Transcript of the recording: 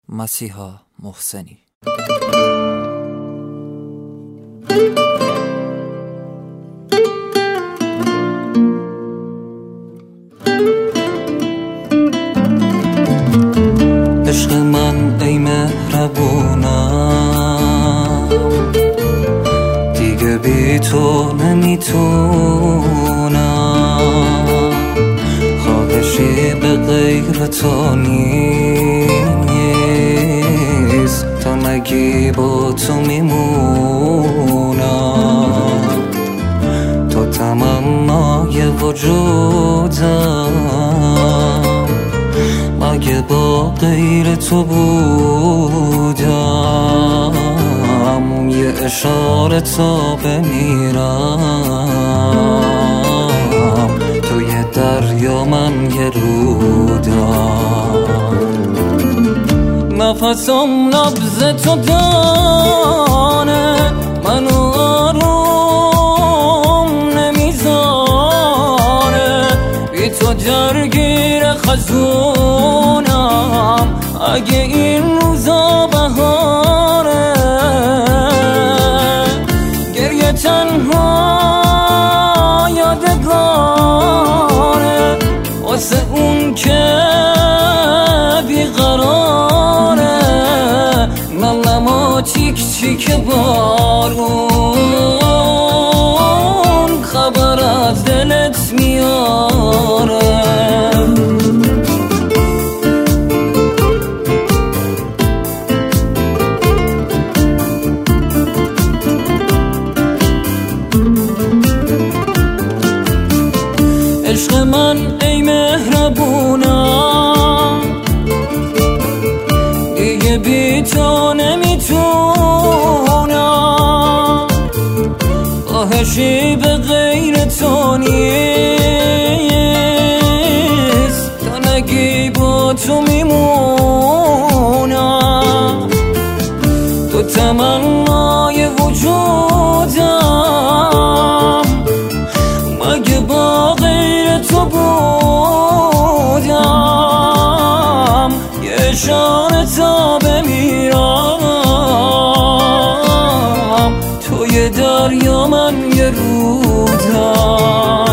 مسیحا محسنی. عشق من ای مهربونم، دیگه بی تو نمیتونم، خواهشی به غیر تو نیست، تا نگی با تو میمونم، تو تمنای وجودم، مگه با غیر تو بودم، یه اشاره تا بمیرم، تو یه دریا من یه رودم، نفسم نبض تو دانه، منو آروم نمیزانه، بی تو درگیر خزونم، اگه این روزا بهاره، گریه تنها یادگاره واسه اون که بیقراره، نلما چیک چیک بارون خبر از دلت میاره. عشق من ای مهربونم، دیگه بی تو نمیتونم، خواهشی به غیر تو نیست، تا نگی با تو میمونم، تو تمنای وجودم، مگه با غیر تو بودم، یه اشاره تا بمیرم، تو یه دریا من یه رودم.